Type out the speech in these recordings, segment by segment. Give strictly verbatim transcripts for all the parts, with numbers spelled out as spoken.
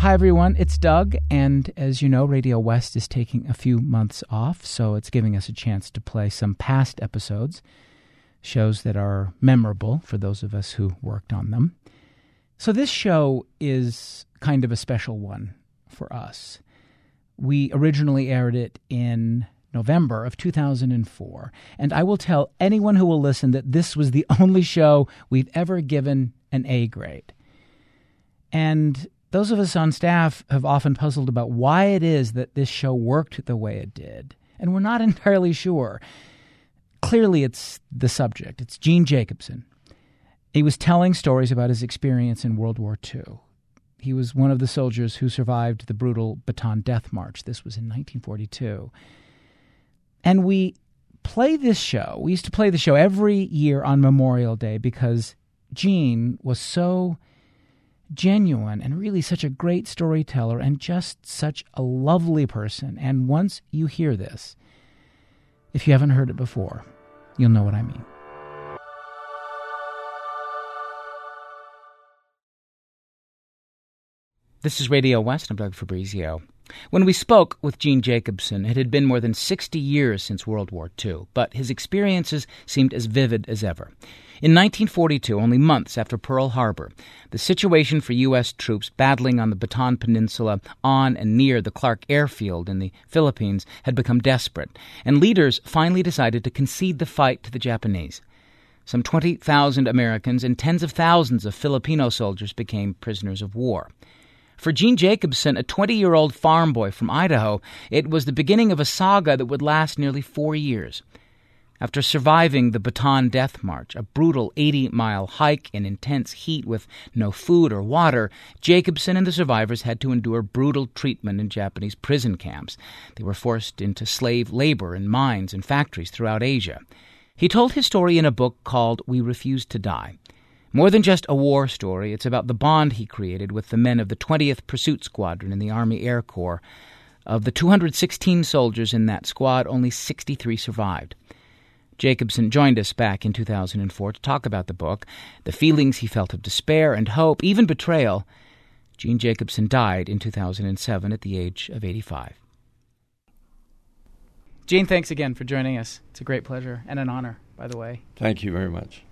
Hi, everyone. It's Doug, and as you know, Radio West is taking a few months off, so it's giving us a chance to play some past episodes, shows that are memorable for those of us who worked on them. So this show is kind of a special one for us. We originally aired it in November of two thousand four, and I will tell anyone who will listen that this was the only show we've ever given an A grade. And those of us on staff have often puzzled about why it is that this show worked the way it did, and we're not entirely sure. Clearly, it's the subject. It's Gene Jacobson. He was telling stories about his experience in World War Two. He was one of the soldiers who survived the brutal Bataan Death March. This was in nineteen forty-two. And we play this show. We used to play the show every year on Memorial Day because Gene was so genuine and really such a great storyteller and just such a lovely person. And once you hear this, if you haven't heard it before, you'll know what I mean. This is Radio West. I'm Doug Fabrizio. When we spoke with Gene Jacobson, it had been more than sixty years since World War Two, but his experiences seemed as vivid as ever. In nineteen forty-two, only months after Pearl Harbor, the situation for U S troops battling on the Bataan Peninsula on and near the Clark Airfield in the Philippines had become desperate, and leaders finally decided to concede the fight to the Japanese. Some twenty thousand Americans and tens of thousands of Filipino soldiers became prisoners of war. For Gene Jacobson, a twenty-year-old farm boy from Idaho, it was the beginning of a saga that would last nearly four years. After surviving the Bataan Death March, a brutal eighty-mile hike in intense heat with no food or water, Jacobson and the survivors had to endure brutal treatment in Japanese prison camps. They were forced into slave labor in mines and factories throughout Asia. He told his story in a book called We Refuse to Die. More than just a war story, it's about the bond he created with the men of the twentieth Pursuit Squadron in the Army Air Corps. Of the two hundred sixteen soldiers in that squad, only sixty-three survived. Jacobson joined us back in two thousand four to talk about the book, the feelings he felt of despair and hope, even betrayal. Gene Jacobson died in two thousand seven at the age of eighty-five. Gene, thanks again for joining us. It's a great pleasure and an honor, by the way. Thank you very much.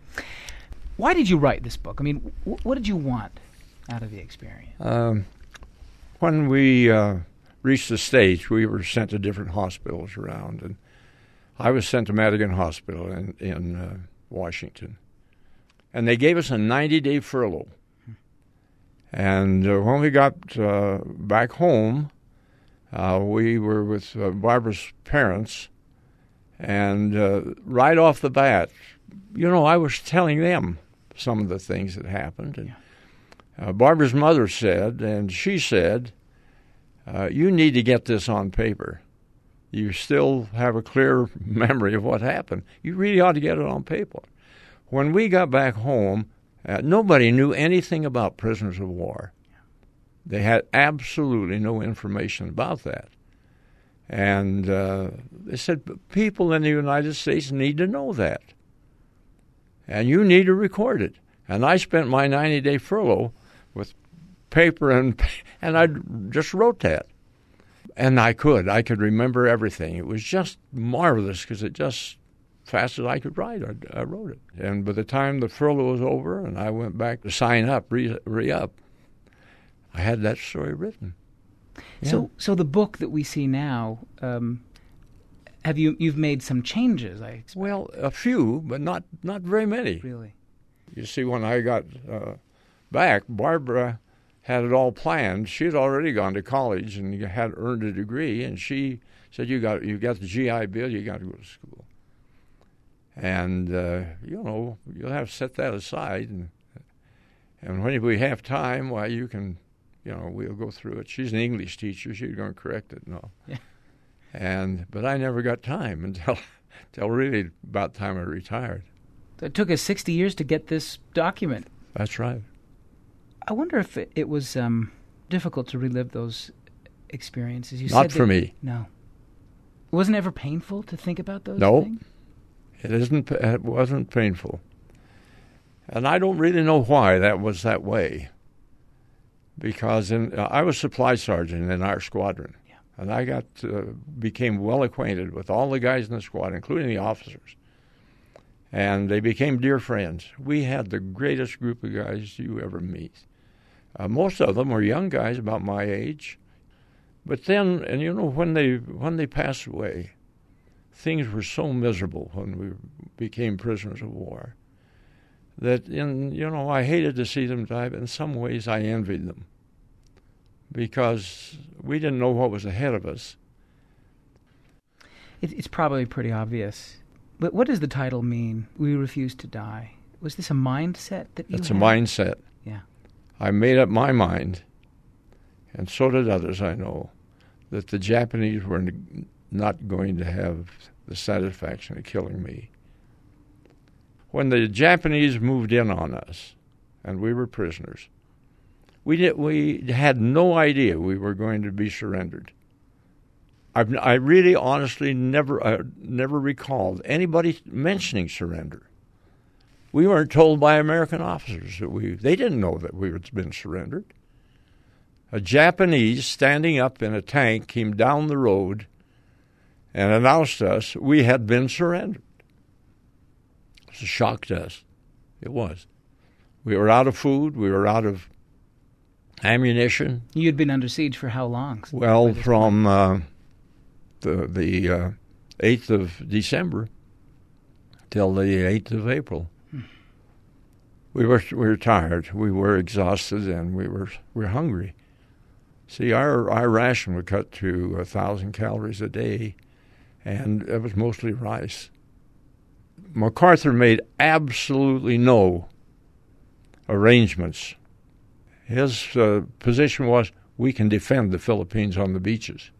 Why did you write this book? I mean, wh- what did you want out of the experience? Um, when we uh, reached the States, we were sent to different hospitals around, and I was sent to Madigan Hospital in, in uh, Washington. And they gave us a ninety-day furlough. Hmm. And uh, when we got uh, back home, uh, we were with uh, Barbara's parents, and uh, right off the bat, you know, I was telling them some of the things that happened. And uh, Barbara's mother said, and she said, uh, you need to get this on paper. You still have a clear memory of what happened. You really ought to get it on paper. When we got back home, uh, nobody knew anything about prisoners of war. They had absolutely no information about that. And uh, they said, people in the United States need to know that. And you need to record it. And I spent my ninety-day furlough with paper, and and I just wrote that. And I could. I could remember everything. It was just marvelous because it just, fast as I could write, I, I wrote it. And by the time the furlough was over and I went back to sign up, re, re-up, I had that story written. Yeah. So so the book that we see now, um, have you, you've made some changes, I expect? Well, a few, but not, not very many. Really? You see, when I got uh, back, Barbara had it all planned. She had already gone to college and had earned a degree, and she said, you got you got the G I Bill, you got to go to school. And, uh, you know, you'll have to set that aside. And, and when we have time, why, you can, you know, we'll go through it. She's an English teacher. She's going to correct it and all. Yeah. And, but I never got time until, until really about the time I retired. It took us sixty years to get this document. That's right. I wonder if it, it was um, difficult to relive those experiences. You Not said for that, me. No. Wasn't it ever painful to think about those no, things? It isn't. It wasn't painful. And I don't really know why that was that way. because in, uh, I was supply sergeant in our squadron, Yeah. and I got uh, became well acquainted with all the guys in the squad, including the officers, and they became dear friends. We had the greatest group of guys you ever meet. Uh, most of them were young guys about my age, but then, and you know, when they when they passed away, things were so miserable when we became prisoners of war that, in you know, I hated to see them die, but in some ways I envied them because we didn't know what was ahead of us. It, it's probably pretty obvious. But what does the title mean, We Refuse to Die? Was this a mindset that you It's had? a mindset. Yeah. I made up my mind, and so did others I know, that the Japanese were n- not going to have the satisfaction of killing me. When the Japanese moved in on us, and we were prisoners, we did, we had no idea we were going to be surrendered. I've, I really, honestly, never, uh, never recalled anybody mentioning surrender. We weren't told by American officers that we. They didn't know that we had been surrendered. A Japanese standing up in a tank came down the road and announced to us we had been surrendered. It was a shock to us. It was. We were out of food. We were out of ammunition. You'd been under siege for how long? Well, from uh, the the uh, eighth of December till the eighth of April. Hmm. We were we were tired. We were exhausted, and we were we were hungry. See, our our ration was cut to a thousand calories a day, and it was mostly rice. MacArthur made absolutely no arrangements. His uh, position was, we can defend the Philippines on the beaches.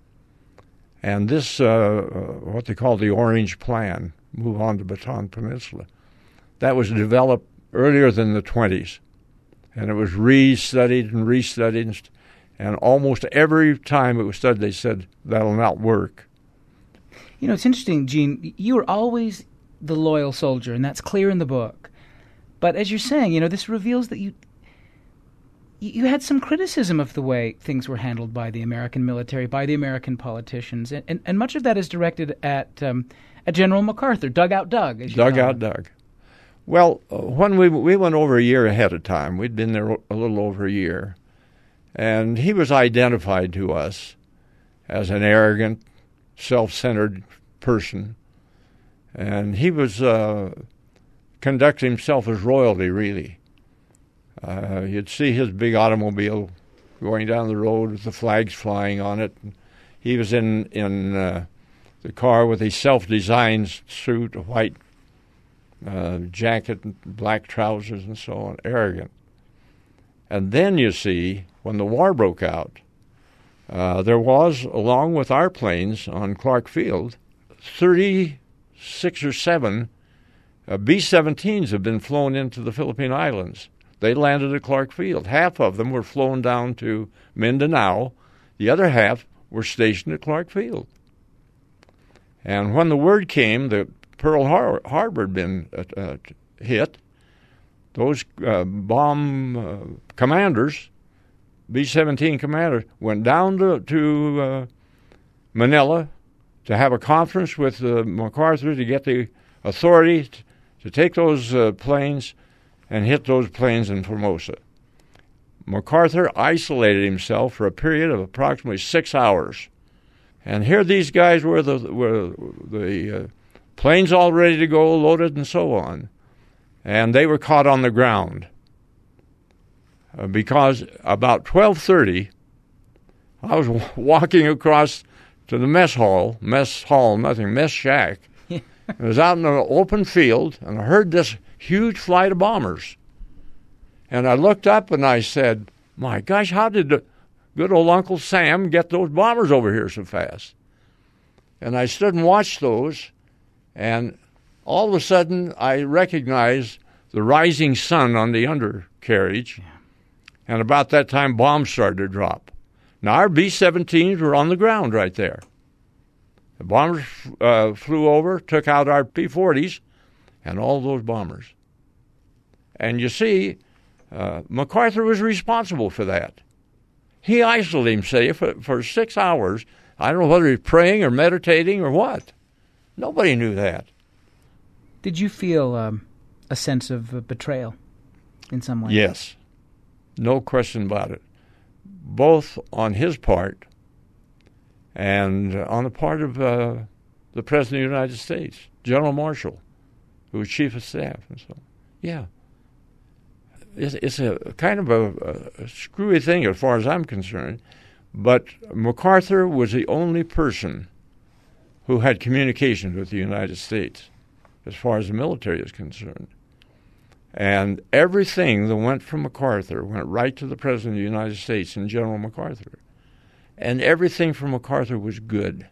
And this, uh, uh, what they call the Orange Plan, move on to Bataan Peninsula, that was developed earlier than the twenties. And it was re-studied and re-studied, and almost every time it was studied, they said, that'll not work. You know, it's interesting, Gene, you were always the loyal soldier, and that's clear in the book. But as you're saying, you know, this reveals that you you had some criticism of the way things were handled by the American military, by the American politicians, and, and, and much of that is directed at um, at General MacArthur, Dugout Doug. As you Dugout Doug. Well, uh, when we we went over a year ahead of time, we'd been there a little over a year, and he was identified to us as an arrogant, self-centered person, and he was uh, conducting himself as royalty, really. Uh, you'd see his big automobile going down the road with the flags flying on it. He was in in uh, the car with a self-designed suit, a white uh, jacket, and black trousers, and so on, arrogant. And then you see, when the war broke out, uh, there was, along with our planes on Clark Field, thirty-six or seven uh, B seventeens have been flown into the Philippine Islands. They landed at Clark Field. Half of them were flown down to Mindanao. The other half were stationed at Clark Field. And when the word came that Pearl Har- Harbor had been uh, uh, hit, those uh, bomb uh, commanders, B seventeen commanders, went down to, to uh, Manila to have a conference with uh, MacArthur to get the authority t- to take those uh, planes and hit those planes in Formosa. MacArthur isolated himself for a period of approximately six hours. And here these guys were the were the uh, planes all ready to go, loaded and so on. And they were caught on the ground. Uh, because about twelve thirty, I was w- walking across to the mess hall, mess hall, nothing, mess shack. I was out in an open field, and I heard this huge flight of bombers. And I looked up and I said, my gosh, how did the good old Uncle Sam get those bombers over here so fast? And I stood and watched those, and all of a sudden I recognized the rising sun on the undercarriage, yeah. And about that time bombs started to drop. Now our B seventeens were on the ground right there. The bombers uh, flew over, took out our P forties, and all those bombers. And you see, Uh, MacArthur was responsible for that. He isolated himself for, for six hours. I don't know whether he was praying or meditating or what. Nobody knew that. Did you feel um, a sense of uh, betrayal in some way? Yes. No question about it. Both on his part and on the part of uh, the President of the United States, General Marshall, who was Chief of Staff and so on. Yeah. It's, it's a kind of a, a screwy thing as far as I'm concerned, but MacArthur was the only person who had communications with the United States as far as the military is concerned. And everything that went from MacArthur went right to the President of the United States and General MacArthur. And everything from MacArthur was good.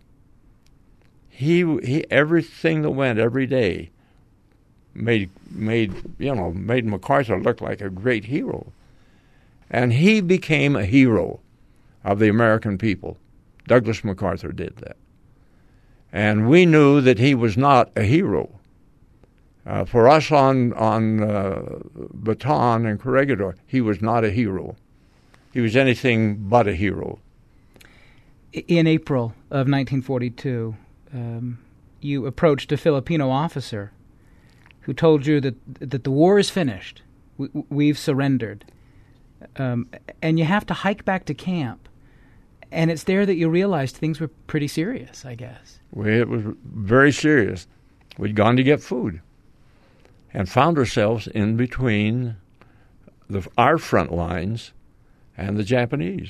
He, he everything that went every day made made you know made MacArthur look like a great hero. And he became a hero of the American people. Douglas MacArthur did that. And we knew that he was not a hero. Uh, for us on on uh, Bataan and Corregidor, he was not a hero. He was anything but a hero. In April of nineteen forty-two, um, you approached a Filipino officer who told you that that the war is finished, we, we've surrendered, um, and you have to hike back to camp. And it's there that you realized things were pretty serious, I guess. Well, it was very serious. We'd gone to get food and found ourselves in between the, our front lines and the Japanese.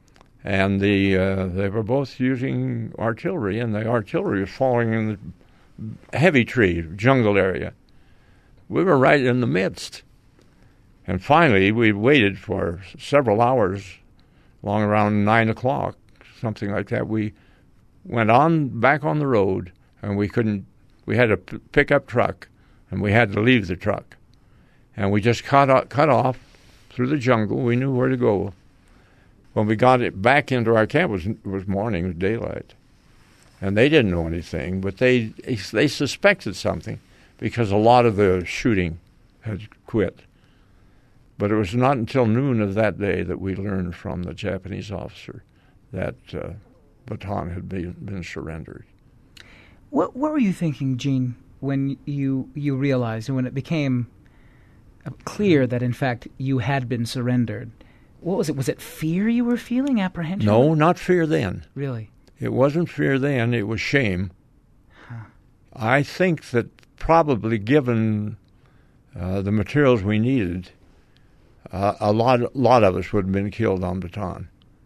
And the uh, they were both using artillery, and the artillery was falling in the heavy tree, jungle area. We were right in the midst. And finally, we waited for several hours, long around nine o'clock, something like that. We went on back on the road, and we couldn't, we had a p- pickup truck, and we had to leave the truck. And we just cut, off, cut off through the jungle. We knew where to go. When we got it back into our camp, it was, it was morning, it was daylight. And they didn't know anything, but they they suspected something because a lot of the shooting had quit. But it was not until noon of that day that we learned from the Japanese officer that uh, Bataan had been, been surrendered. What what were you thinking, Gene, when you you realized, when it became clear that, in fact, you had been surrendered? What was it? Was it fear you were feeling, apprehension? No, not fear then. Really? It wasn't fear then. It was shame. Huh. I think that probably given uh, the materials we needed, uh, a lot, lot of us would have been killed on Bataan.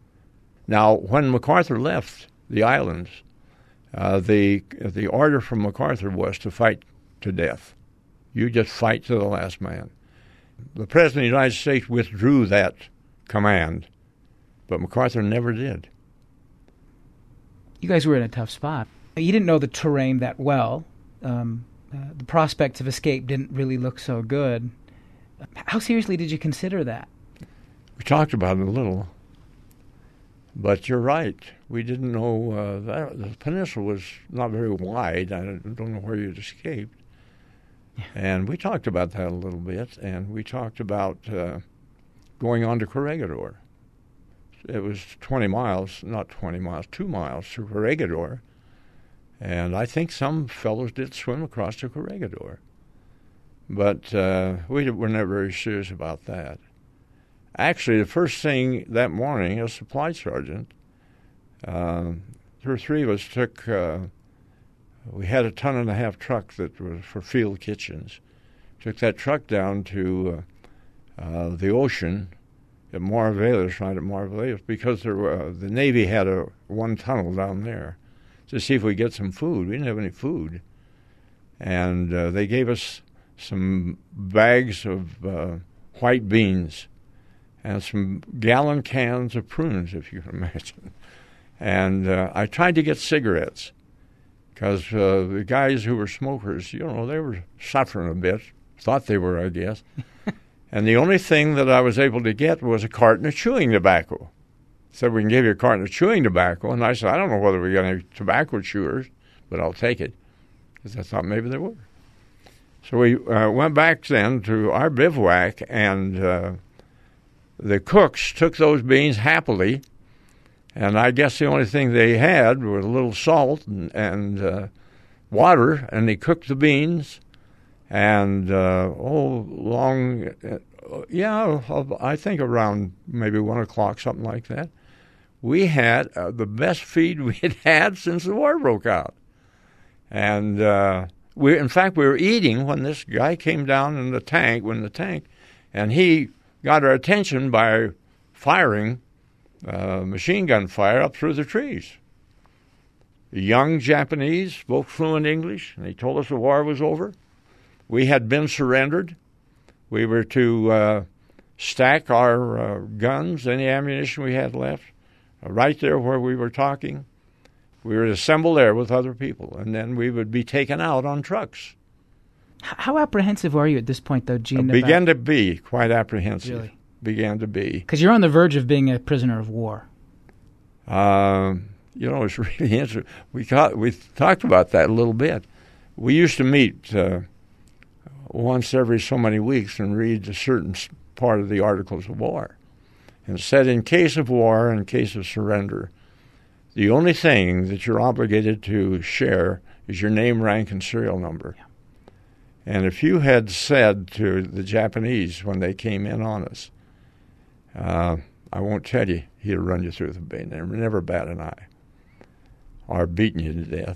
Now, when MacArthur left the islands, uh, the the order from MacArthur was to fight to death. You just fight to the last man. The President of the United States withdrew that command, but MacArthur never did. You guys were in a tough spot. You didn't know the terrain that well. Um, uh, the prospects of escape didn't really look so good. How seriously did you consider that? We talked about it a little, but you're right. We didn't know uh, that the peninsula was not very wide. I don't know where you'd escaped. Yeah. And we talked about that a little bit, and we talked about uh, going on to Corregidor. It was twenty miles, not twenty miles, two miles to Corregidor. And I think some fellows did swim across to Corregidor. But uh, we were never very serious about that. Actually, the first thing that morning, a supply sergeant, uh, two or three of us took, uh, we had a ton and a half truck that was for field kitchens. Took that truck down to uh, uh, the ocean at Marvelis, right at Marvelis, because there were, uh, the Navy had a one tunnel down there to see if we get some food. We didn't have any food. And uh, they gave us some bags of uh, white beans and some gallon cans of prunes, if you can imagine. And uh, I tried to get cigarettes because uh, the guys who were smokers, you know, they were suffering a bit, thought they were, I guess. And the only thing that I was able to get was a carton of chewing tobacco. Said, we can give you a carton of chewing tobacco. And I said, I don't know whether we got any tobacco chewers, but I'll take it. Because I thought maybe there were. So we uh, went back then to our bivouac, and uh, the cooks took those beans happily, and I guess the only thing they had was a little salt and, and uh, water, and they cooked the beans, and uh, oh, long, uh, yeah, I think around maybe one o'clock, something like that. We had uh, the best feed we had had since the war broke out, and uh, we, in fact, we were eating when this guy came down in the tank, in the tank, and he got our attention by firing uh, machine gun fire up through the trees. The young Japanese spoke fluent English, and they told us the war was over. We had been surrendered. We were to uh, stack our uh, guns, any ammunition we had left, uh, right there where we were talking. We were to assemble there with other people, and then we would be taken out on trucks. How apprehensive are you at this point, though, Gene? Uh, began to be quite apprehensive. Really? Began to be. Because you're on the verge of being a prisoner of war. Um, you know, it's really interesting. We, got, we talked about that a little bit. We used to meet uh, once every so many weeks and read a certain part of the Articles of War. And it said, in case of war, in case of surrender, the only thing that you're obligated to share is your name, rank, and serial number. Yeah. And if you had said to the Japanese when they came in on us, uh, I won't tell you, he'd have run you through the bay, never, never bat an eye, or beaten you to death.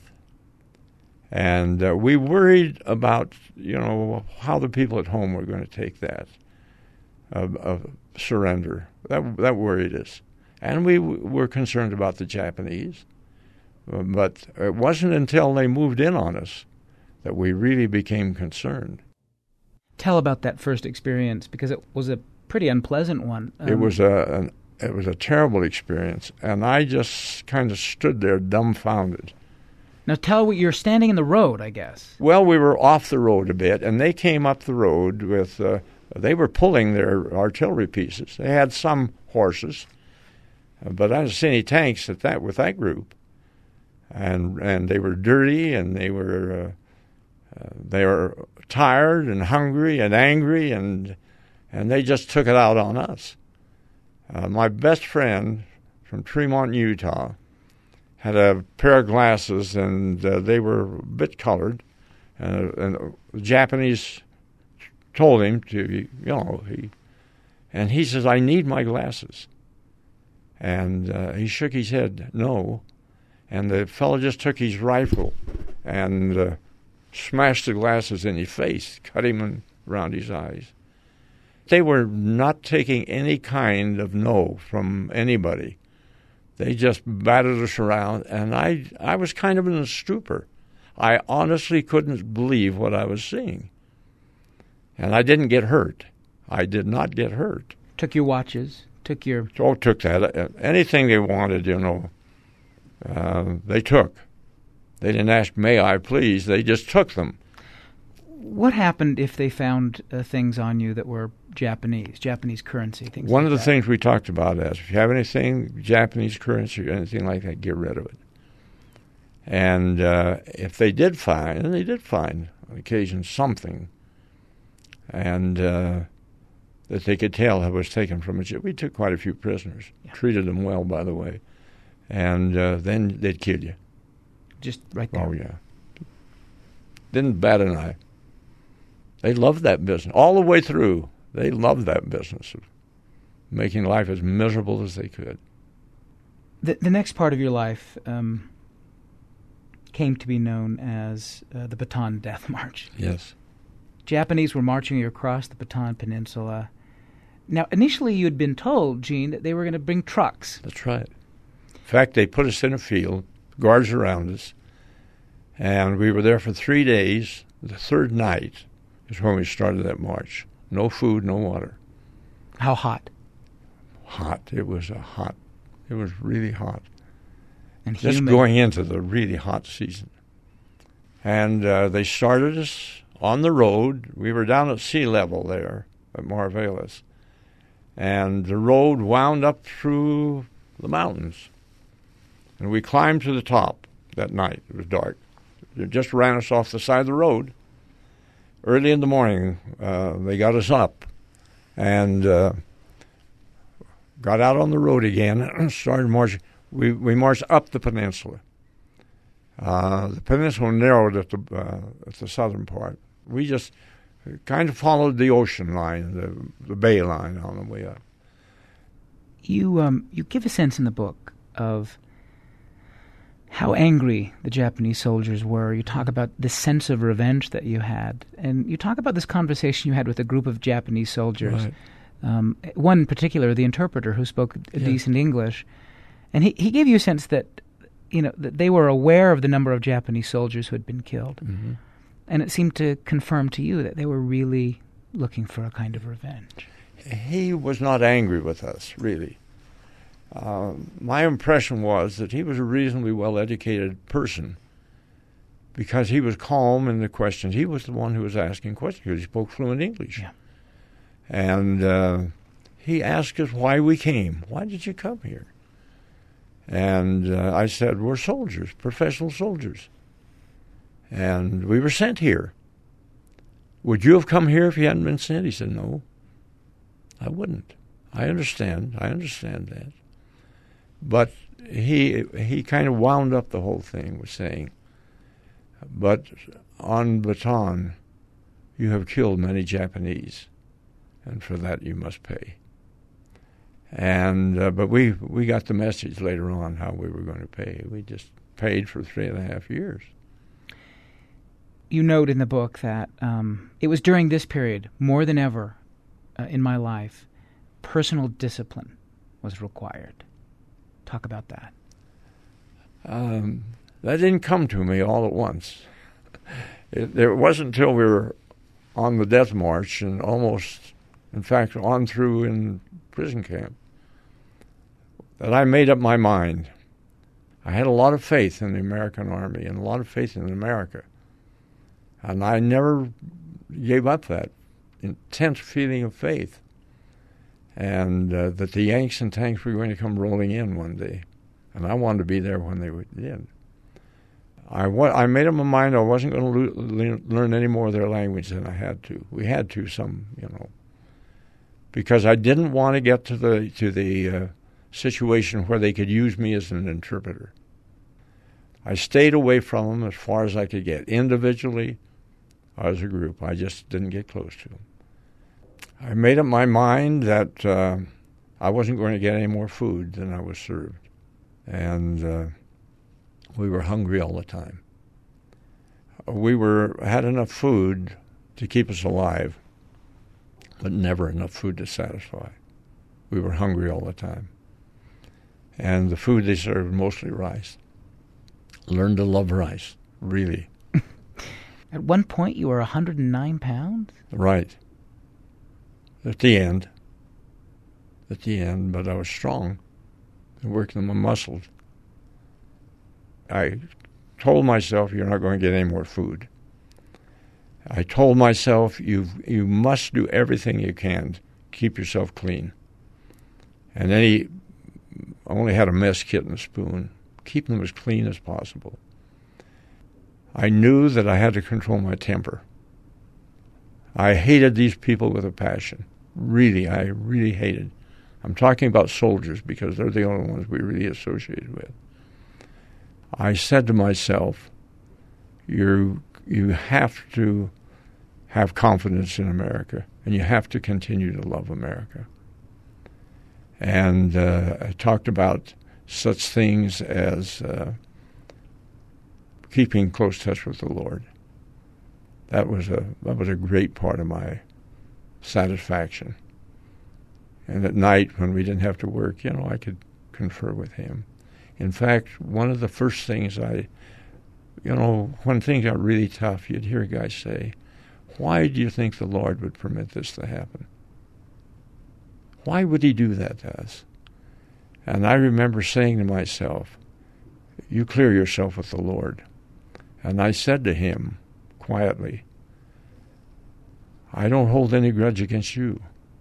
And uh, we worried about, you know, how the people at home were going to take that, of, of surrender. That, that worried us. And we w- were concerned about the Japanese. Uh, but it wasn't until they moved in on us that we really became concerned. Tell about that first experience, because it was a pretty unpleasant one. Um, it was a an, it was a terrible experience, and I just kind of stood there dumbfounded. Now tell what you're standing in the road, I guess. Well, we were off the road a bit, and they came up the road with, uh, they were pulling their artillery pieces. They had some horses, uh, but I didn't see any tanks at that with that group. And and they were dirty, and they were uh, uh, they were tired and hungry and angry, and and they just took it out on us. Uh, my best friend from Tremont, Utah, had a pair of glasses, and uh, they were a bit colored. Uh, and the Japanese told him to, you know, he, and he says, I need my glasses. And uh, he shook his head, no. And the fellow just took his rifle and uh, smashed the glasses in his face, cut him in, around his eyes. They were not taking any kind of no from anybody. They just battered us around, and I I was kind of in a stupor. I honestly couldn't believe what I was seeing. And I didn't get hurt. I did not get hurt. Took your watches, took your... Oh, took that. Anything they wanted, you know, uh, they took. They didn't ask, may I please, they just took them. What happened if they found uh, things on you that were Japanese, Japanese currency, things One like of the that? things we talked about is, if you have anything, Japanese currency or anything like that, get rid of it. And uh, if they did find, and they did find on occasion something, and uh, that they could tell it was taken from a, we took quite a few prisoners, yeah. Treated them well, by the way, and uh, then they'd kill you. Just right there. Oh, yeah. Didn't bat an eye. They loved that business. All the way through, they loved that business of making life as miserable as they could. The, the next part of your life um, came to be known as uh, the Bataan Death March. Yes. Japanese were marching you across the Bataan Peninsula. Now, initially you had been told, Gene, that they were going to bring trucks. That's right. In fact, they put us in a field, guards around us, and we were there for three days. The third night is when we started that march. No food, no water. How hot? Hot. It was a hot. It was really hot. And just humid. Going into the really hot season. And uh, they started us on the road. We were down at sea level there at Marvelis. And the road wound up through the mountains. And we climbed to the top that night. It was dark. It just ran us off the side of the road. early in the morning, uh, they got us up and uh, got out on the road again and started marching. We, we marched up the peninsula. Uh, the peninsula narrowed at the, uh, at the southern part. We just kind of followed the ocean line, the, the bay line on the way up. You um, you give a sense in the book of how angry the Japanese soldiers were. You talk about the sense of revenge that you had. And you talk about this conversation you had with a group of Japanese soldiers. Right. Um, one in particular, the interpreter, who spoke Yeah. decent English. And he, he gave you a sense that, you know, that they were aware of the number of Japanese soldiers who had been killed. Mm-hmm. And it seemed to confirm to you that they were really looking for a kind of revenge. He was not angry with us, really. Uh, my impression was that he was a reasonably well-educated person because he was calm in the questions. He was the one who was asking questions because he spoke fluent English. Yeah. And uh, he asked us why we came. Why did you come here? And uh, I said, we're soldiers, professional soldiers. And we were sent here. Would you have come here if you hadn't been sent? He said, no, I wouldn't. I understand. I understand that. But he he kind of wound up the whole thing with saying, but on Bataan, you have killed many Japanese, and for that you must pay. And uh, but we we got the message later on how we were going to pay. We just paid for three and a half years. You note in the book that um, it was during this period, more than ever uh, in my life, personal discipline was required. Talk about that. Um, that didn't come to me all at once. It, it wasn't until we were on the death march and almost, in fact, on through in prison camp that I made up my mind. I had a lot of faith in the American Army and a lot of faith in America. And I never gave up that intense feeling of faith. And uh, that the Yanks and tanks were going to come rolling in one day. And I wanted to be there when they did. I, wa- I made up my mind I wasn't going to lo- learn any more of their language than I had to. We had to some, you know. Because I didn't want to get to the, to the uh, situation where they could use me as an interpreter. I stayed away from them as far as I could get. Individually, as a group, I just didn't get close to them. I made up my mind that uh, I wasn't going to get any more food than I was served. And uh, we were hungry all the time. We were had enough food to keep us alive, but never enough food to satisfy. We were hungry all the time. And the food they served, mostly rice. Learned to love rice, really. At one point, you were one hundred nine pounds? Right. At the end. At the end, but I was strong. I worked on my muscles. I told myself, you're not going to get any more food. I told myself, you you must do everything you can to keep yourself clean. And then he I only had a mess kit and a spoon. Keep them as clean as possible. I knew that I had to control my temper. I hated these people with a passion. Really, I really hated. I'm talking about soldiers because they're the only ones we really associated with. I said to myself, you you have to have confidence in America, and you have to continue to love America. And uh, I talked about such things as uh, keeping close touch with the Lord. That was a that was a great part of my satisfaction. And at night, when we didn't have to work, you know, I could confer with him. In fact, one of the first things I, you know, when things got really tough, you'd hear guys say, why do you think the Lord would permit this to happen? Why would he do that to us? And I remember saying to myself, you clear yourself with the Lord. And I said to him, quietly, I don't hold any grudge against you.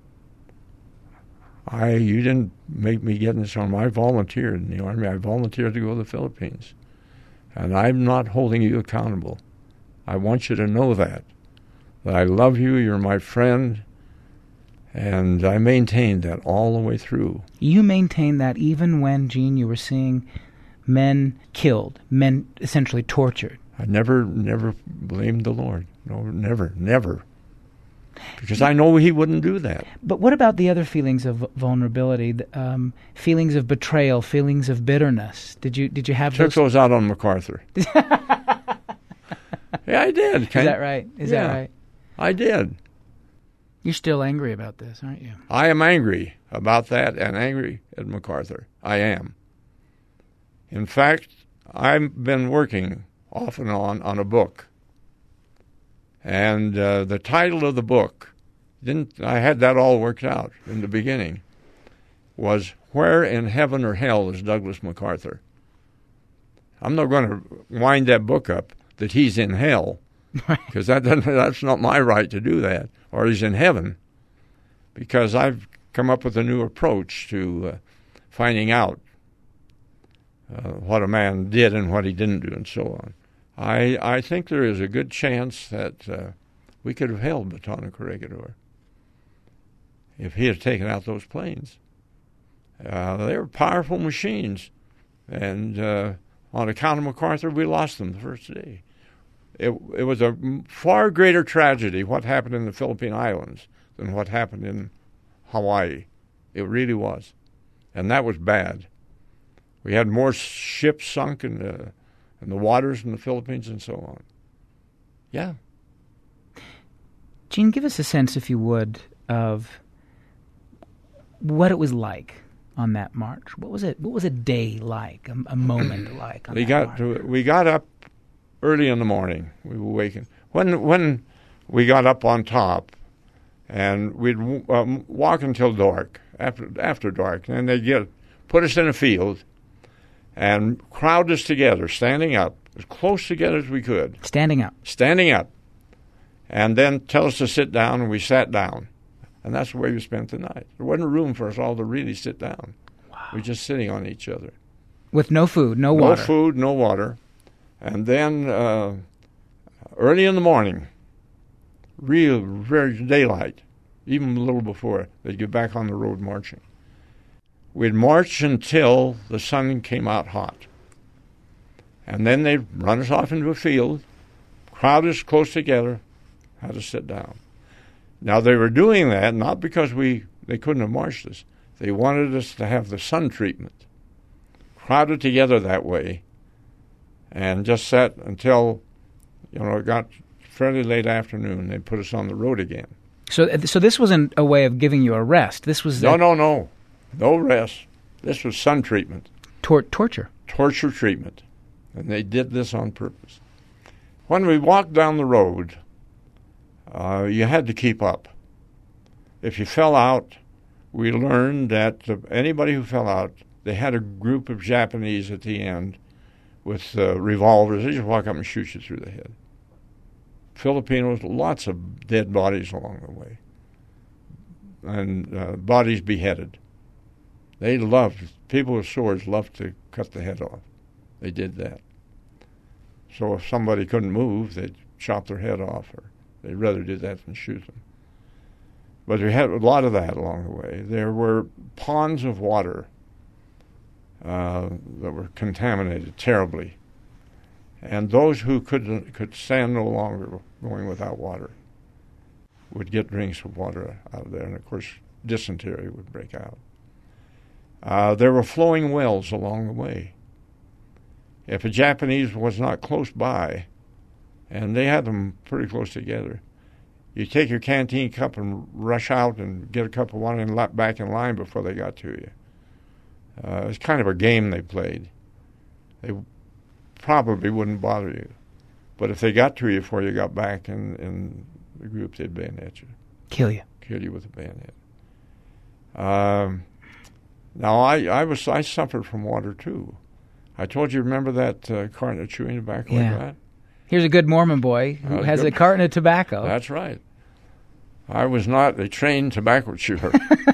I, you didn't make me get in this army. I volunteered in the Army. I volunteered to go to the And I'm not holding you accountable. I want you to know that, that I love you, you're my friend, and I maintained that all the way through. You maintained that even when, Gene, you were seeing men killed, men essentially tortured. I never, never blamed the Lord. No, never, never. Because I know He wouldn't do that. But what about the other feelings of vulnerability, um, feelings of betrayal, feelings of bitterness? Did you did you have Took those? those out on MacArthur. Yeah, I did. Is that right? Is yeah, that right? I did. You're still angry about this, aren't you? I am angry about that and angry at MacArthur. I am. In fact, I've been working off and on on a book. And uh, the title of the book, didn't I had that all worked out in the beginning, was Where in Heaven or Hell is Douglas MacArthur? I'm not going to wind that book up that he's in hell, because that doesn't, that's not my right to do that, or he's in heaven, because I've come up with a new approach to uh, finding out uh, what a man did and what he didn't do and so on. I I think there is a good chance that uh, we could have held Baton and Corregidor if he had taken out those planes. Uh, they were powerful machines, and uh, on account of MacArthur, we lost them the first day. It it was a far greater tragedy what happened in the Philippine Islands than what happened in Hawaii. It really was, and that was bad. We had more ships sunk in the in the waters in the Philippines and so on. Yeah. Gene, give us a sense, if you would, of what it was like on that march. What was it? What was a day like? A, a moment like? On we that got march? to, we got up early in the morning. We were waking when when we got up on top, and we'd um, walk until dark. After after dark, and they'd get put us in a field, and crowd us together, standing up as close together as we could. Standing up. Standing up, and then tell us to sit down, and we sat down. And that's the way we spent the night. There wasn't room for us all to really sit down. Wow. We were just sitting on each other. With no food, no water. No food, no water. And then uh, early in the morning, real, very daylight, even a little before, they'd get back on the road marching. We'd march until the sun came out hot. And then they'd run us off into a field, crowd us close together, had to sit down. Now, they were doing that not because we they couldn't have marched us. They wanted us to have the sun treatment. Crowded together that way, and just sat until, you know, it got fairly late afternoon. They put us on the road again. So, so this wasn't a way of giving you a rest. This was No, a no, no. No rest. This was sun treatment. tor- torture. Torture treatment. And they did this on purpose. When we walked down the road, uh, you had to keep up. If you fell out, we learned that uh, anybody who fell out, they had a group of Japanese at the end with uh, revolvers. They just walk up and shoot you through the head. Filipinos, lots of dead bodies along the way, and uh, bodies beheaded. They loved, people with swords loved to cut the head off. They did that. So if somebody couldn't move, they'd chop their head off, or they'd rather do that than shoot them. But we had a lot of that along the way. There were ponds of water uh, that were contaminated terribly. And those who could could stand no longer going without water would get drinks of water out of there. And, of course, dysentery would break out. Uh, there were flowing wells along the way. If a Japanese was not close by, and they had them pretty close together, you take your canteen cup and rush out and get a cup of water and lap back in line before they got to you. Uh, it's kind of a game they played. They probably wouldn't bother you. But if they got to you before you got back in, in the group, they'd bayonet you. Kill you. Kill you with a bayonet. Um, now, I, I was I suffered from water, too. I told you, remember that uh, carton of chewing tobacco Yeah. I got? Here's a good Mormon boy who Uh, has good. a carton of tobacco. That's right. I was not a trained tobacco chewer.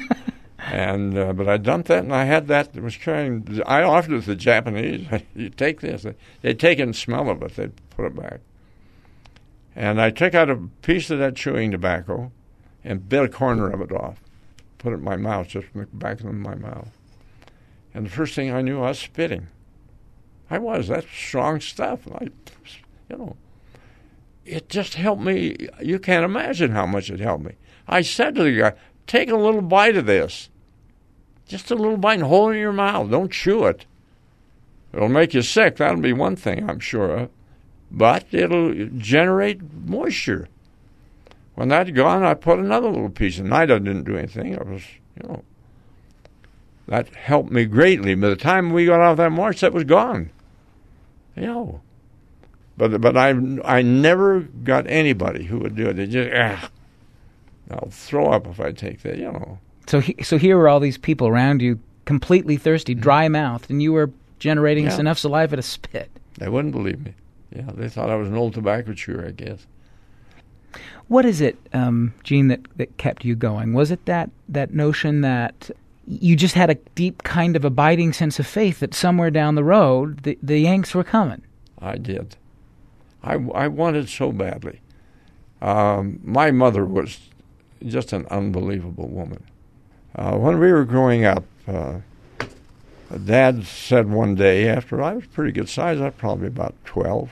and uh, But I dumped that, and I had that that was carrying. I offered it to the Japanese. You take this. They'd take it and smell it, but they'd put it back. And I took out a piece of that chewing tobacco and bit a corner of it off, put it in my mouth, just in the back of my mouth. And the first thing I knew, I was spitting. I was. That's strong stuff. I, you know, it just helped me. You can't imagine how much it helped me. I said to the guy, take a little bite of this. Just a little bite and hold it in your mouth. Don't chew it. It'll make you sick. That'll be one thing, I'm sure of. But it'll generate moisture. When that's gone, I put another little piece in. I didn't do anything. I was, you know, that helped me greatly. By the time we got off that march, that was gone. You know. But but I I never got anybody who would do it. They just, ah, I'll throw up if I take that, you know. So he, so here were all these people around you, completely thirsty, dry-mouthed, and you were generating Yeah. enough saliva to spit. They wouldn't believe me. Yeah, they thought I was an old tobacco chewer, I guess. What is it, um, Gene, that, that kept you going? Was it that, that notion that you just had a deep kind of abiding sense of faith that somewhere down the road the, the Yanks were coming? I did. I, I wanted so badly. Um, my mother was just an unbelievable woman. Uh, when we were growing up, uh, Dad said one day, after I was pretty good size, I was probably about twelve,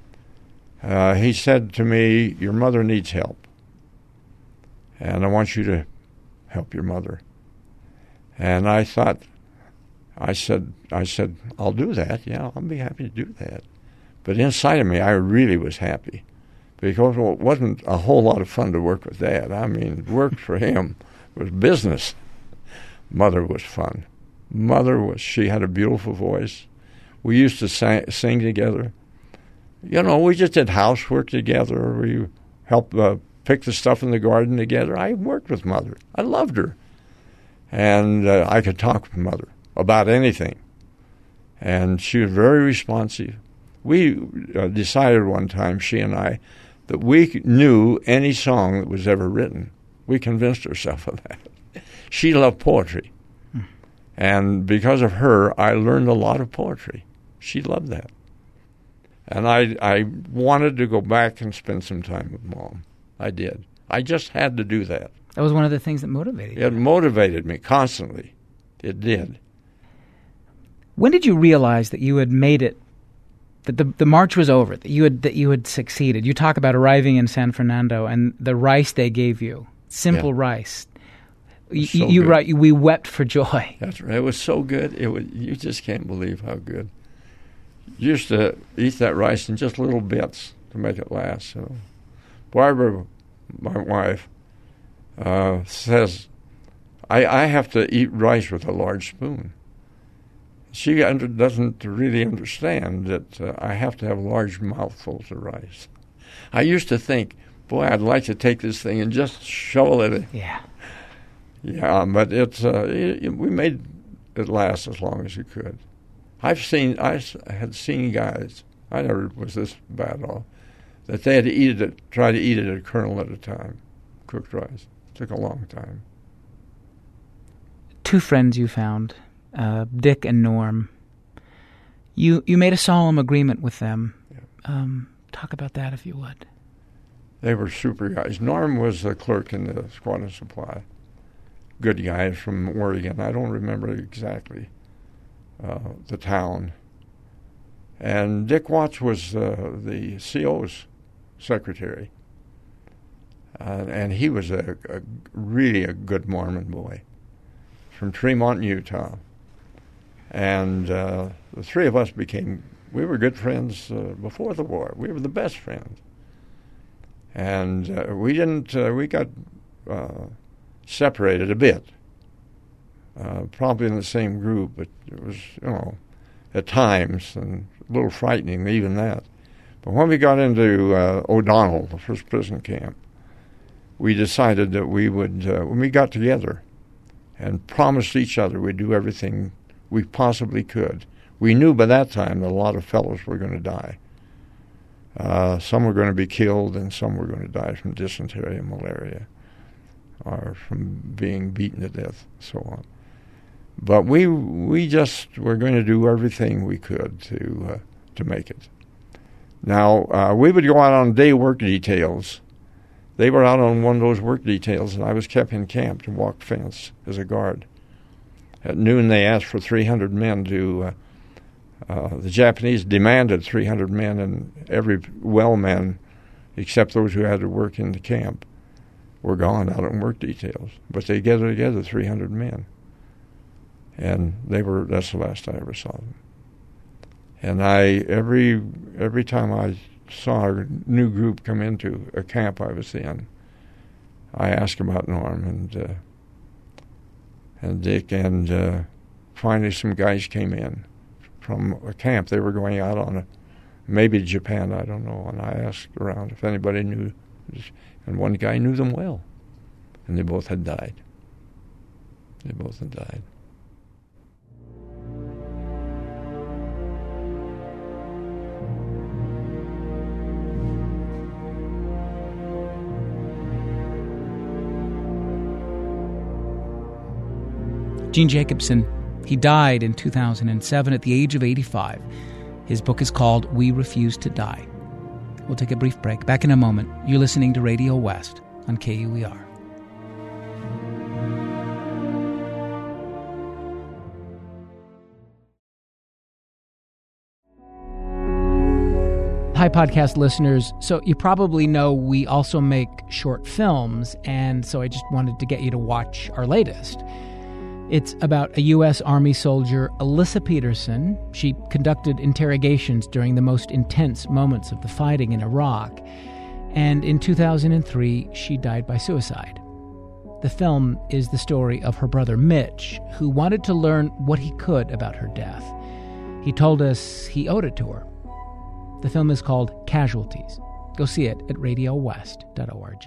uh, he said to me, your mother needs help, and I want you to help your mother. And I thought, I said, I said, I'll do that. Yeah, I'll be happy to do that. But inside of me, I really was happy, because it wasn't a whole lot of fun to work with Dad. I mean, work for him was business. Mother was fun. Mother was, she had a beautiful voice. We used to sing, sing together. You know, we just did housework together. We helped uh, pick the stuff in the garden together. I worked with Mother. I loved her. And uh, I could talk with Mother about anything. And she was very responsive. We uh, decided one time, she and I, that we knew any song that was ever written. We convinced ourselves of that. She loved poetry. Hmm. And because of her, I learned a lot of poetry. She loved that. And I I wanted to go back and spend some time with Mom. I did. I just had to do that. That was one of the things that motivated you. It motivated me constantly. It did. When did you realize that you had made it, that the the march was over, that you had that you had succeeded? You talk about arriving in San Fernando and the rice they gave you, simple Yeah. rice. You, So you good. right. We wept for joy. That's right. It was so good. It was, you just can't believe how good. You used to eat that rice in just little bits to make it last. You know. Barbara, my wife, uh, says, I, I have to eat rice with a large spoon. She under, doesn't really understand that uh, I have to have large mouthfuls of rice. I used to think, boy, I'd like to take this thing and just shovel it in. Yeah. Yeah, but it's uh, it, it, we made it last as long as you could. I've seen, I s- had seen guys, I never was this bad at all, that they had to eat it, try to eat it a kernel at a time, cooked rice. It took a long time. Two friends you found, uh, Dick and Norm. You you made a solemn agreement with them. Yeah. Um, talk about that if you would. They were super guys. Norm was a clerk in the Squad Supply. Good guy from Oregon. I don't remember exactly uh, the town. And Dick Watts was uh, the C O's secretary. Uh, and he was a, a really a good Mormon boy from Tremont, Utah. And uh, the three of us became, we were good friends uh, before the war. We were the best friends. And uh, we didn't, uh, we got uh, separated a bit, uh, probably in the same group, but it was, you know, at times, and a little frightening, even that. But when we got into uh, O'Donnell, the first prison camp, we decided that we would, uh, when we got together and promised each other we'd do everything we possibly could. We knew by that time that a lot of fellows were going to die. Uh, some were going to be killed, and some were going to die from dysentery and malaria, or from being beaten to death, so on. But we we just were going to do everything we could to uh, to make it. Now, uh, we would go out on day work details. They were out on one of those work details, and I was kept in camp to walk fence as a guard. At noon, they asked for three hundred men to, uh, uh, the Japanese demanded three hundred men, and every well man, except those who had to work in the camp, were gone out on work details. But they gathered together three hundred men. And they were, that's the last I ever saw them. And I, every every time I saw a new group come into a camp I was in, I asked about Norm and uh, and Dick, and uh, finally some guys came in from a camp. They were going out on a, maybe Japan, I don't know, and I asked around if anybody knew, and one guy knew them well, and they both had died. They both had died. Gene Jacobson, he died in two thousand seven at the age of eighty-five. His book is called We Refuse to Die. We'll take a brief break. Back in a moment. You're listening to Radio West on K U E R. Hi, podcast listeners. So you probably know we also make short films, and so I just wanted to get you to watch our latest. It's about a U S Army soldier, Alyssa Peterson. She conducted interrogations during the most intense moments of the fighting in Iraq. And in two thousand three, she died by suicide. The film is the story of her brother Mitch, who wanted to learn what he could about her death. He told us he owed it to her. The film is called Casualties. Go see it at radio west dot org.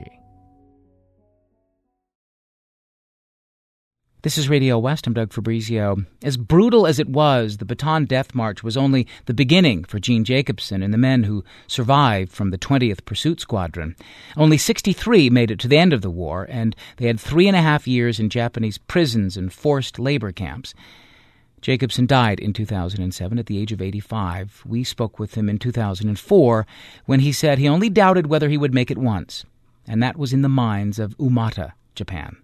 This is Radio West. I'm Doug Fabrizio. As brutal as it was, the Bataan Death March was only the beginning for Gene Jacobson and the men who survived from the twentieth Pursuit Squadron. Only sixty-three made it to the end of the war, and they had three and a half years in Japanese prisons and forced labor camps. Jacobson died in two thousand seven at the age of eighty-five. We spoke with him in two thousand four when he said he only doubted whether he would make it once, and that was in the mines of Umata, Japan.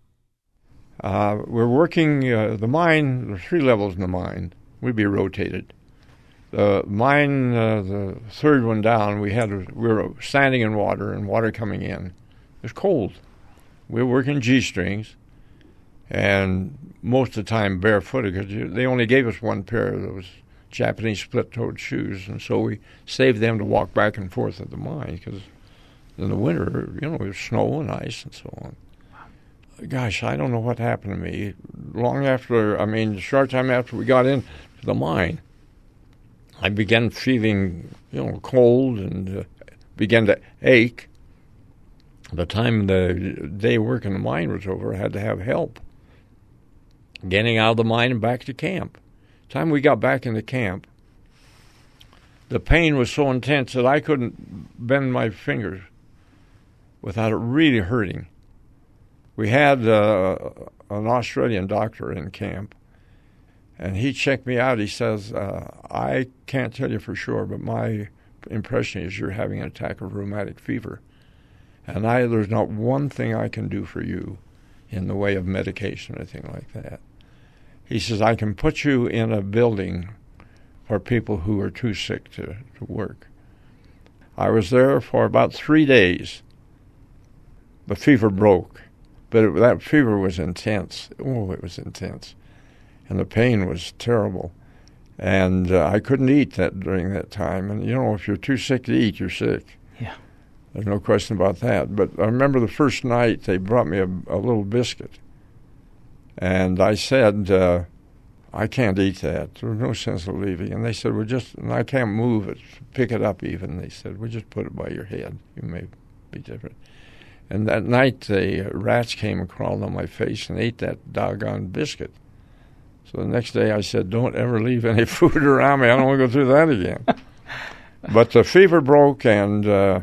Uh, we're working, uh, the mine, there are three levels in the mine. We'd be rotated. The mine, uh, the third one down, we had, we were standing in water and water coming in. It was cold. We were working G-strings, and most of the time barefooted, because they only gave us one pair of those Japanese split-toed shoes, and so we saved them to walk back and forth at the mine, because in the winter, you know, it was snow and ice and so on. Gosh, I don't know what happened to me. Long after, I mean, a short time after we got into the mine, I began feeling, you know, cold and uh, began to ache. By the time the day work in the mine was over, I had to have help getting out of the mine and back to camp. The time we got back into camp, the pain was so intense that I couldn't bend my fingers without it really hurting. We had uh, an Australian doctor in camp, and he checked me out. He says, uh, I can't tell you for sure, but my impression is you're having an attack of rheumatic fever. And I, there's not one thing I can do for you in the way of medication or anything like that. He says, I can put you in a building for people who are too sick to, to work. I was there for about three days. The fever broke. But it, that fever was intense. Oh, it was intense. And the pain was terrible. And uh, I couldn't eat that during that time. And, you know, if you're too sick to eat, you're sick. Yeah. There's no question about that. But I remember the first night they brought me a, a little biscuit. And I said, uh, I can't eat that. There's no sense of leaving. And they said, well, just, and I can't move it, pick it up even. They said, well, just put it by your head. You may be different. And that night, the rats came and crawled on my face and ate that doggone biscuit. So the next day I said, don't ever leave any food around me. I don't want to go through that again. But the fever broke, and uh,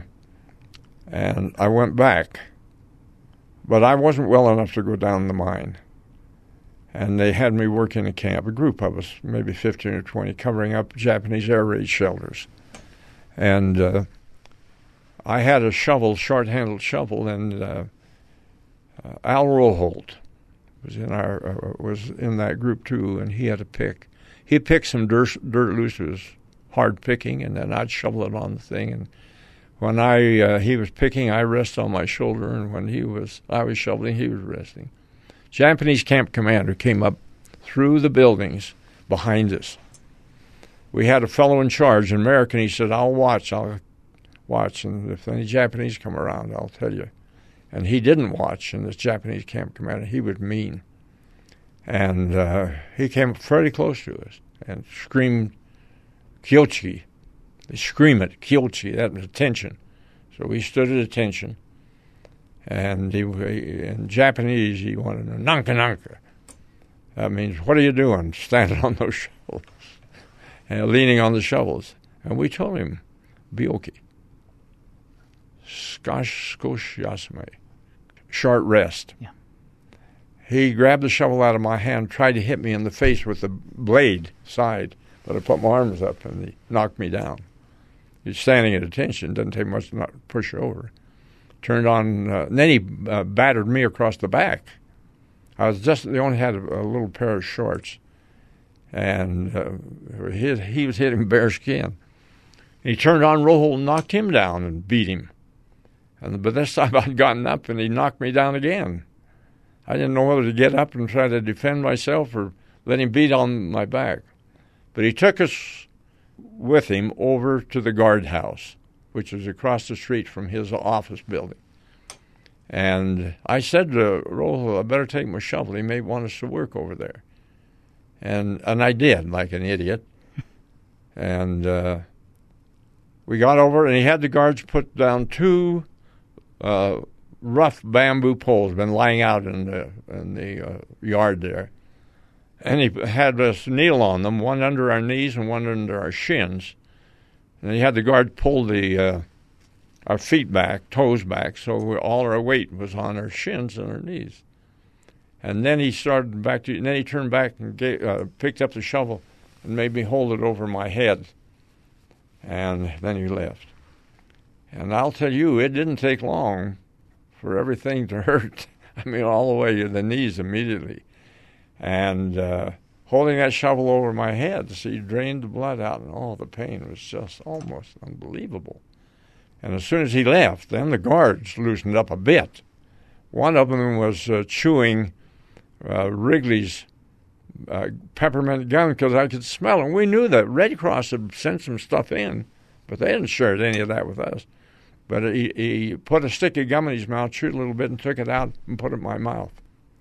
and I went back. But I wasn't well enough to go down the mine. And they had me work in a camp, a group of us, maybe fifteen or twenty, covering up Japanese air raid shelters. And uh, I had a shovel, short-handled shovel, and uh, uh, Al Roholt was in our uh, was in that group too, and he had to pick. He picked some dirt, dirt loose. It was hard picking, and then I'd shovel it on the thing. And when I uh, he was picking, I rest on my shoulder, and when he was I was shoveling, he was resting. Japanese camp commander came up through the buildings behind us. We had a fellow in charge, an American. He said, "I'll watch. I'll watch, and if any Japanese come around, I'll tell you." And he didn't watch, and this Japanese camp commander, he was mean. And uh, he came pretty close to us and screamed, "Kyochi." They scream it, "Kyochi." That was attention. So we stood at attention. And he, in Japanese, he wanted to nanka nanka. That means, what are you doing? Standing on those shovels. And leaning on the shovels. And we told him, "Bioki. Skosh skosh yasume." Short rest. Yeah. He grabbed the shovel out of my hand, tried to hit me in the face with the blade side, but I put my arms up and he knocked me down. He's standing at attention. Doesn't take much to not push over. Turned on, uh, and then he uh, battered me across the back. I was just, they only had a, a little pair of shorts, and uh, he, he was hitting bare skin. And he turned on Roholt and knocked him down and beat him. And but this time I'd gotten up and he knocked me down again. I didn't know whether to get up and try to defend myself or let him beat on my back. But he took us with him over to the guardhouse, which was across the street from his office building. And I said to Roholt, "I better take my shovel. He may want us to work over there." And and I did, like an idiot. And uh, we got over, and he had the guards put down two uh, rough bamboo poles, been lying out in the, in the uh, yard there. And he had us kneel on them, one under our knees and one under our shins. And he had the guard pull the uh, our feet back, toes back, so we, all our weight was on our shins and our knees. And then he started back to, and then he turned back and gave, uh, picked up the shovel and made me hold it over my head. And then he left. And I'll tell you, it didn't take long for everything to hurt. I mean, all the way to the knees immediately. And uh, holding that shovel over my head, so he drained the blood out, and all the pain was just almost unbelievable. And as soon as he left, then the guards loosened up a bit. One of them was uh, chewing uh, Wrigley's uh, peppermint gum because I could smell it. And we knew that Red Cross had sent some stuff in, but they hadn't shared any of that with us. But he, he put a stick of gum in his mouth, chewed a little bit, and took it out and put it in my mouth.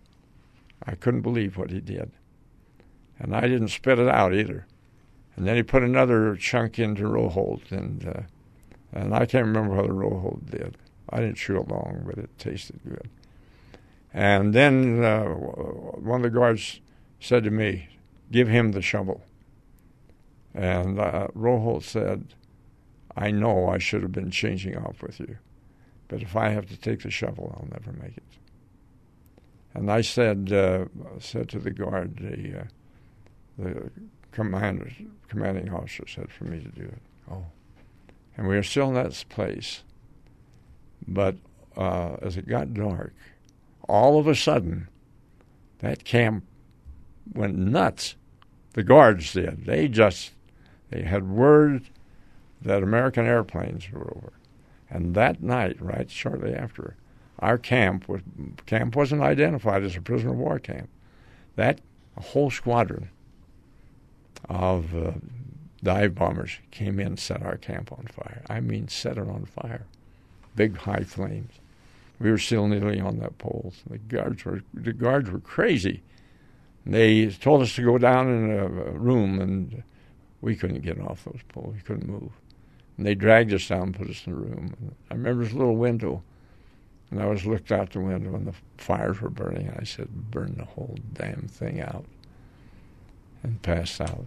I couldn't believe what he did. And I didn't spit it out either. And then he put another chunk into Roholt, and uh, and I can't remember what the Roholt did. I didn't chew it long, but it tasted good. And then uh, one of the guards said to me, "Give him the shovel." And uh, Roholt said, "I know I should have been changing off with you, but if I have to take the shovel, I'll never make it." And I said uh, said to the guard, the uh, the commander, commanding officer said for me to do it. Oh, and we were still in that place. But uh, as it got dark, all of a sudden, that camp went nuts. The guards did. They just they had word that American airplanes were over, and that night, right shortly after, our camp was camp wasn't identified as a prisoner of war camp. That a whole squadron of uh, dive bombers came in and set our camp on fire. I mean, set it on fire. Big high flames. We were still kneeling on that pole. The guards were the guards were crazy. They told us to go down in a, a room, and we couldn't get off those poles. We couldn't move. And they dragged us down and put us in a room. And I remember this little window. And I was looked out the window, and the fires were burning. And I said, "Burn the whole damn thing out," and passed out.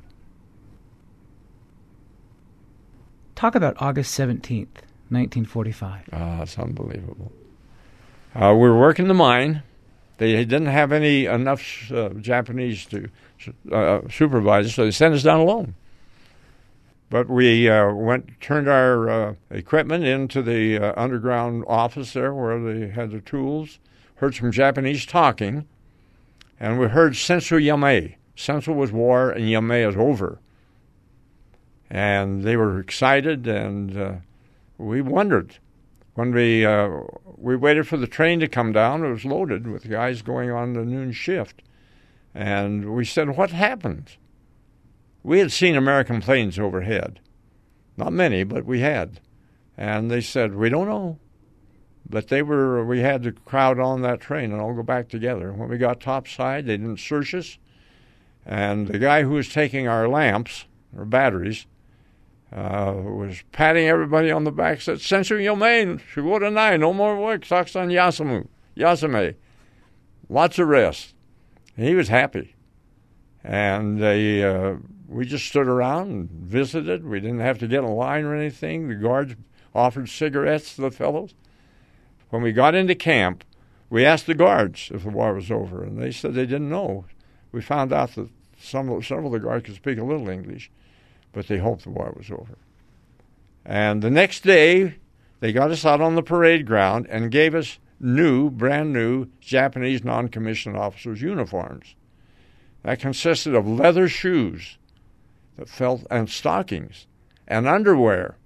Talk about August seventeenth, nineteen forty-five. Ah, it's unbelievable. Uh, we were working the mine. They didn't have any enough uh, Japanese to uh, supervise us, so they sent us down alone. But we uh, went, turned our uh, equipment into the uh, underground office there where they had the tools, heard some Japanese talking, and we heard Sensu Yamei. Sensu was war and Yamei is over. And they were excited, and uh, we wondered. When we uh, we waited for the train to come down, it was loaded with guys going on the noon shift. And we said, what happened? We had seen American planes overhead. Not many, but we had. And they said, we don't know. But they were. We had to crowd on that train and all go back together. When we got topside, they didn't search us. And the guy who was taking our lamps, or batteries, uh, was patting everybody on the back, said, Sensu Yomain, Shigoda Nai, no more work, Saksan Yasamu, Yasame. Lots of rest. And he was happy. And they, uh, we just stood around and visited. We didn't have to get in line or anything. The guards offered cigarettes to the fellows. When we got into camp, we asked the guards if the war was over, and they said they didn't know. We found out that some, several of the guards could speak a little English, but they hoped the war was over. And the next day, they got us out on the parade ground and gave us new, brand new Japanese non-commissioned officers' uniforms. That consisted of leather shoes that felt, and stockings, and underwear,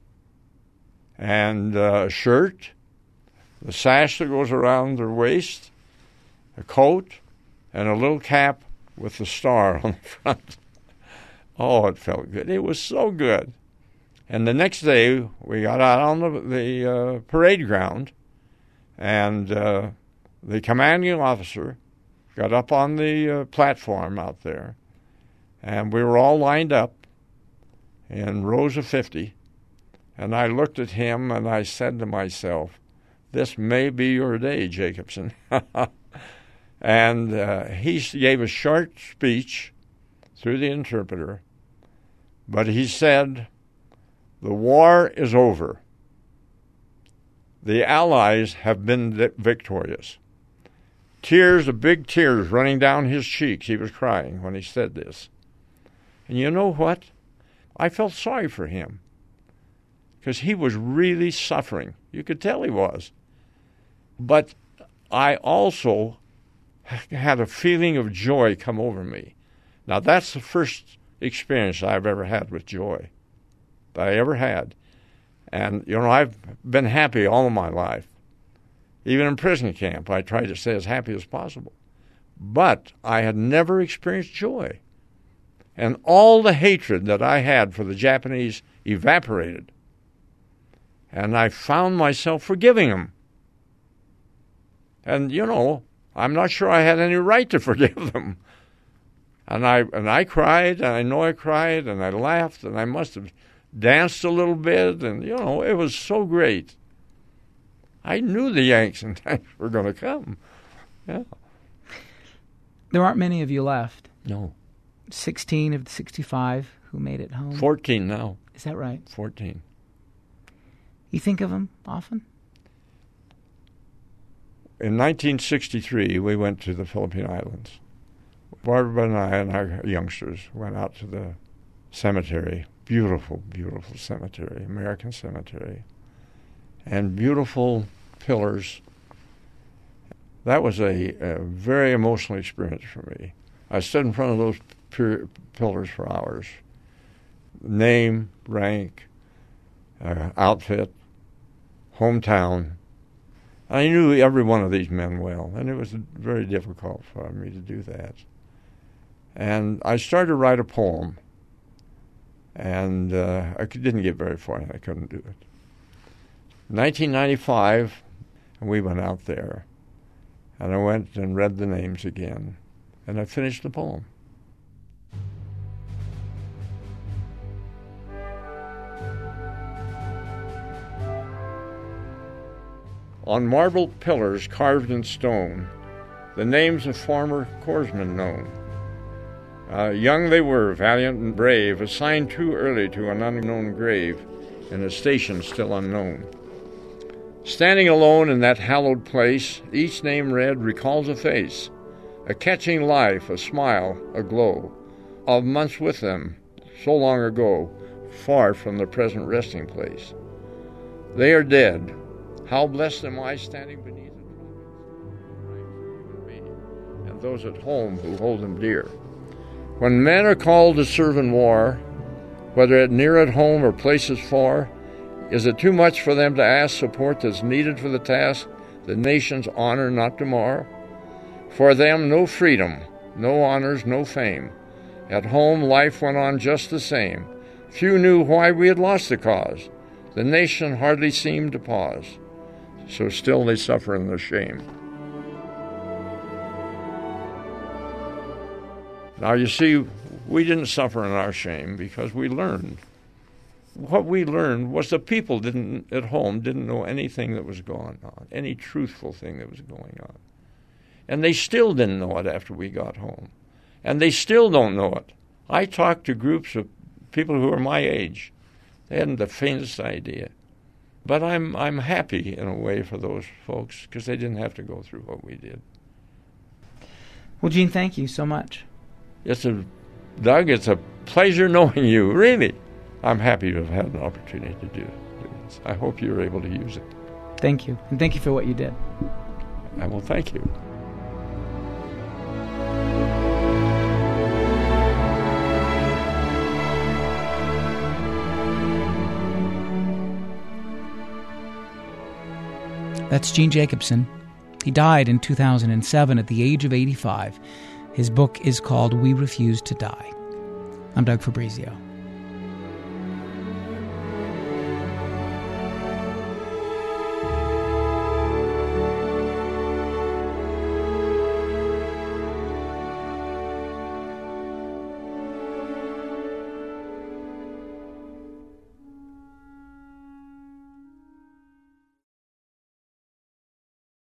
and uh, a shirt, the sash that goes around their waist, a coat, and a little cap with the star on the front. Oh, it felt good. It was so good. And the next day, we got out on the, the uh, parade ground, and uh, the commanding officer got up on the uh, platform out there, and we were all lined up in rows of fifty, and I looked at him and I said to myself, this may be your day, Jacobson. And uh, he gave a short speech through the interpreter, but he said, the war is over. The Allies have been victorious. Tears, the big tears running down his cheeks. He was crying when he said this. And you know what? I felt sorry for him because he was really suffering. You could tell he was. But I also had a feeling of joy come over me. Now, that's the first experience I've ever had with joy that I ever had. And, you know, I've been happy all of my life. Even in prison camp, I tried to stay as happy as possible. But I had never experienced joy. And all the hatred that I had for the Japanese evaporated. And I found myself forgiving them. And, you know, I'm not sure I had any right to forgive them. And I and I cried, and I know I cried, and I laughed, and I must have danced a little bit, and, you know, it was so great. I knew the Yanks and tanks were going to come. Yeah. There aren't many of you left. No. sixteen of the sixty-five who made it home. fourteen now. Is that right? fourteen. You think of them often? In nineteen sixty-three, we went to the Philippine Islands. Barbara and I and our youngsters went out to the cemetery. Beautiful, beautiful cemetery, American cemetery. And beautiful pillars. That was a, a very emotional experience for me. I stood in front of those pir- pillars for hours. Name, rank, uh, outfit, hometown. I knew every one of these men well, and it was very difficult for me to do that. And I started to write a poem, and uh, I didn't get very far, and I couldn't do it. nineteen ninety-five, we went out there, and I went and read the names again, and I finished the poem. On marble pillars carved in stone, the names of former corpsmen known. Uh, young they were, valiant and brave, assigned too early to an unknown grave in a station still unknown. Standing alone in that hallowed place, each name read recalls a face, a catching life, a smile, a glow, of months with them, so long ago, far from the present resting place. They are dead. How blessed am I standing beneath the trumpets, and those at home who hold them dear. When men are called to serve in war, whether at near at home or places far, is it too much for them to ask support that's needed for the task, the nation's honor not to mar? For them, no freedom, no honors, no fame. At home, life went on just the same. Few knew why we had lost the cause. The nation hardly seemed to pause. So still they suffer in the shame. Now, you see, we didn't suffer in our shame because we learned. What we learned was the people didn't at home didn't know anything that was going on, any truthful thing that was going on. And they still didn't know it after we got home. And they still don't know it. I talked to groups of people who are my age. They hadn't the faintest idea. But I'm I'm happy in a way for those folks because they didn't have to go through what we did. Well, Gene, thank you so much. It's a, Doug, it's a pleasure knowing you, really. I'm happy to have had an opportunity to do, do this. I hope you're able to use it. Thank you. And thank you for what you did. I will thank you. That's Gene Jacobson. He died in two thousand seven at the age of eighty-five. His book is called We Refuse to Die. I'm Doug Fabrizio.